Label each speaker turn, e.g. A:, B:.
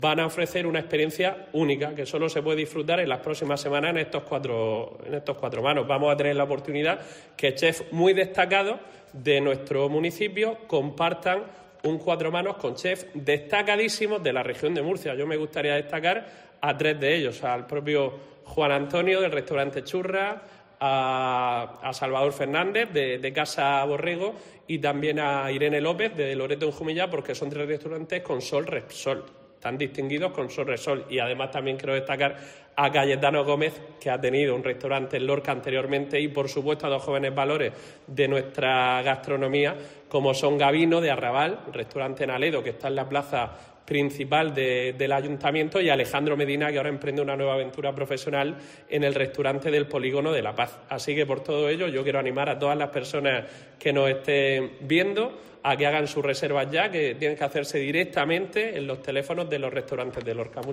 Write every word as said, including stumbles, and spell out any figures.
A: van a ofrecer una experiencia única que solo se puede disfrutar en las próximas semanas en estos cuatro, en estos cuatro manos. Vamos a tener la oportunidad que chefs muy destacados de nuestro municipio compartan un cuatro manos con chefs destacadísimos de la región de Murcia. Yo me gustaría destacar a tres de ellos, al propio Juan Antonio del restaurante Churra, a, a Salvador Fernández de, de Casa Borrego y también a Irene López de Loreto en Jumilla, porque son tres restaurantes con Sol Repsol, tan distinguidos con Sol Repsol. Y además también quiero destacar a Cayetano Gómez, que ha tenido un restaurante en Lorca anteriormente, y por supuesto a dos jóvenes valores de nuestra gastronomía, como son Gavino de Arrabal, restaurante en Aledo, que está en la plaza principal de, del Ayuntamiento, y Alejandro Medina, que ahora emprende una nueva aventura profesional en el restaurante del Polígono de La Paz. Así que por todo ello yo quiero animar a todas las personas que nos estén viendo a que hagan sus reservas ya, que tienen que hacerse directamente en los teléfonos de los restaurantes de Lorca.